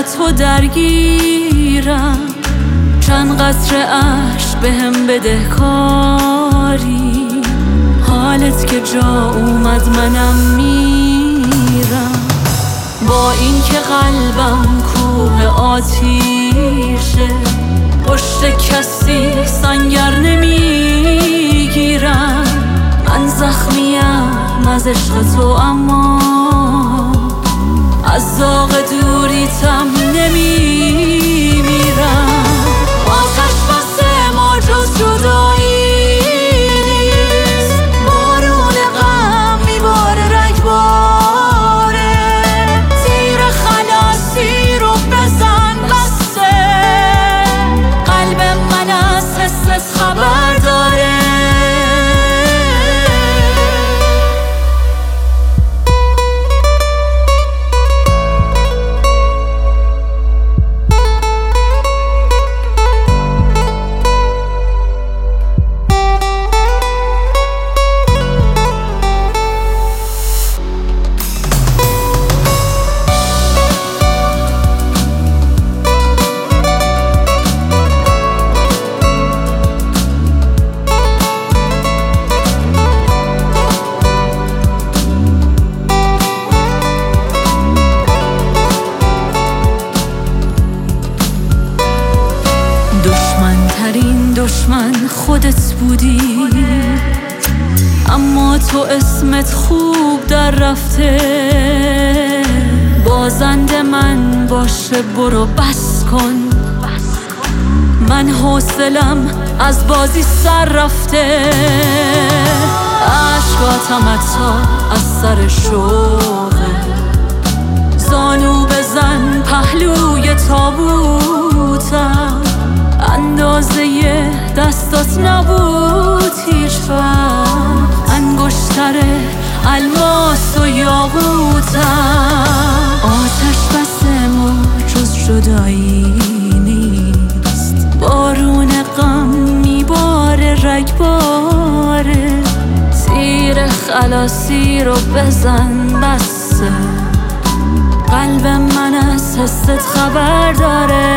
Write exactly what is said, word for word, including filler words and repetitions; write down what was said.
تو درگیرم، چند قطره اشک بهم بده کاری، حالت که جا اومد منم میرم. با این که قلبم کوه آتیشه، پشت کسی سنگر نمیگیرم. من زخمیم از عشق تو، اما از زاغ دوریتم نمیمیرم. آتش بس ما جز جدایی نیست، بارون غم میباره رگباره. تیر خلاصی رو بزن بسته، قلب من از حست خبر داره. دشمن ترین دشمن خودت بودی، اما تو اسمت خوب در رفته. بازنده من باشه برو بس کن، من حوصلم از بازی سر رفته. عشقاتم حتی از سر شوقه، زانو بزن پهلوی تابوتم. اندازه دستات نبود هیچ وقت، انگشتره الماس و یاقوتم. آتش بس ما جز جدایی نیست، بارون غم میباره رگباره. تیر خلاصی رو بزن بسه، قلب من از حست خبر داره.